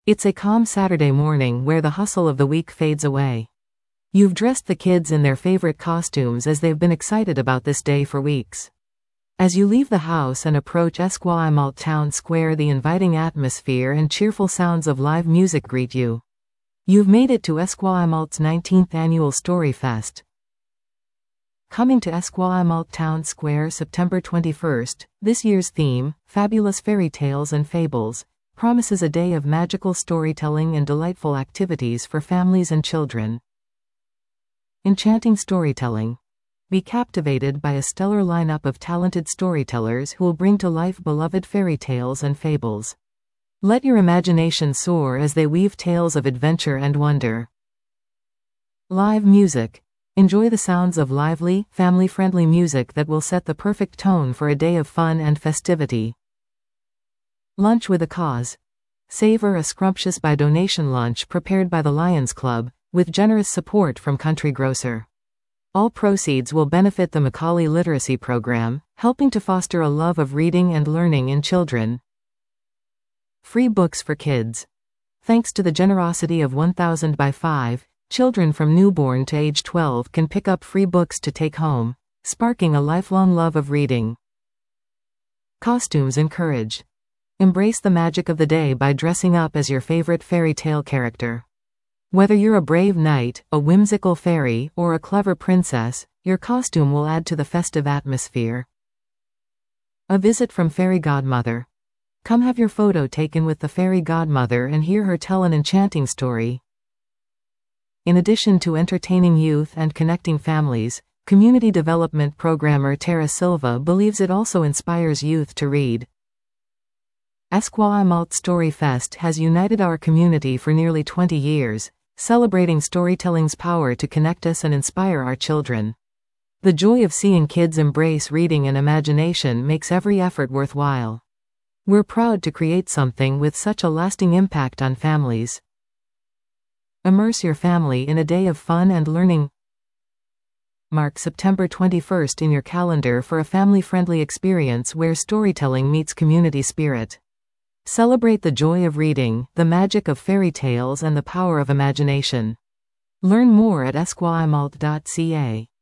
It's a calm Saturday morning where the hustle of the week fades away. You've dressed the kids in their favorite costumes as they've been excited about this day for weeks. As you leave the house and approach Esquimalt Town Square, the inviting atmosphere and cheerful sounds of live music greet you. You've made it to Esquimalt's 19th annual Story Fest. Coming to Esquimalt Town Square September 21st, this year's theme, Fabulous Fairy Tales and Fables, promises a day of magical storytelling and delightful activities for families and children. Enchanting storytelling. Be captivated by a stellar lineup of talented storytellers who will bring to life beloved fairy tales and fables. Let your imagination soar as they weave tales of adventure and wonder. Live music. Enjoy the sounds of lively, family-friendly music that will set the perfect tone for a day of fun and festivity. Lunch with a cause. Savor a scrumptious by-donation lunch prepared by the Lions Club, with generous support from Country Grocer. All proceeds will benefit the Macaulay Literacy Program, helping to foster a love of reading and learning in children. Free books for kids. Thanks to the generosity of 1000 by 5, children from newborn to age 12 can pick up free books to take home, sparking a lifelong love of reading. Costumes encouraged. Embrace the magic of the day by dressing up as your favorite fairy tale character. Whether you're a brave knight, a whimsical fairy, or a clever princess, your costume will add to the festive atmosphere. A visit from Fairy Godmother. Come have your photo taken with the Fairy Godmother and hear her tell an enchanting story. In addition to entertaining youth and connecting families, community development programmer Tara Silva believes it also inspires youth to read. Esquimalt Story Fest has united our community for nearly 20 years, celebrating storytelling's power to connect us and inspire our children. The joy of seeing kids embrace reading and imagination makes every effort worthwhile. We're proud to create something with such a lasting impact on families. Immerse your family in a day of fun and learning. Mark September 21st in your calendar for a family-friendly experience where storytelling meets community spirit. Celebrate the joy of reading, the magic of fairy tales and the power of imagination. Learn more at esquimalt.ca.